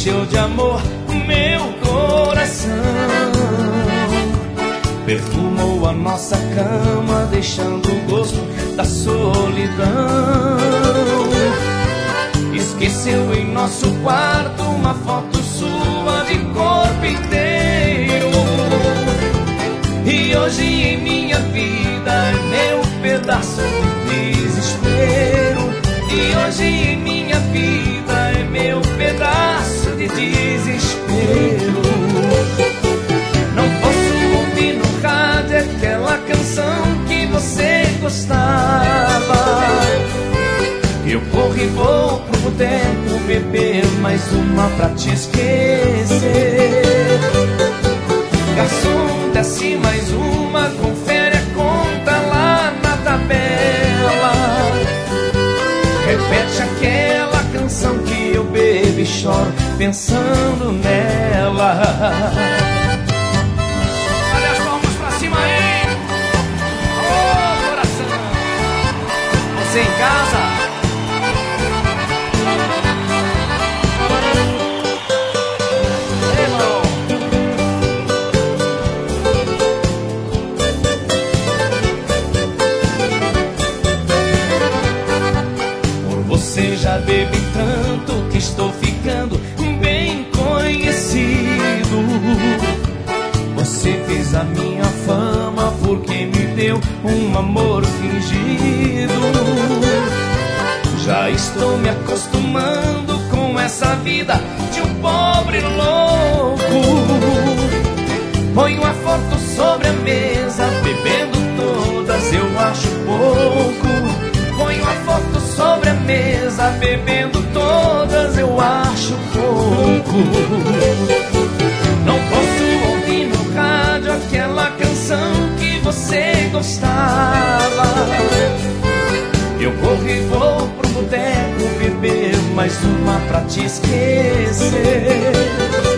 encheu de amor meu coração. Perfumou a nossa cama, deixando o gosto da solidão. Esqueceu em nosso quarto uma foto sua de corpo inteiro. E hoje em minha vida é meu pedaço de desespero. E hoje em minha vida é meu pedaço de desespero. Não posso ouvir no rádio aquela canção que você gostava. Eu corro e vou pro boteco beber mais uma pra te esquecer. Garçom, desce mais uma, confere a conta lá na tabela. Repete aquela canção que eu bebo e choro pensando nela. Olha as palmas pra cima aí. Ô, coração. Você em casa? Você já bebe tanto que estou ficando bem conhecido. Você fez a minha fama porque me deu um amor fingido. Já estou me acostumando com essa vida de um pobre louco. Ponho a foto sobre a mesa, bebendo todas eu acho pouco. Ponho a foto sobre a mesa, bebendo todas eu acho pouco. Não posso ouvir no rádio aquela canção que você gostava. Eu corro e vou pro boteco beber mais uma pra te esquecer.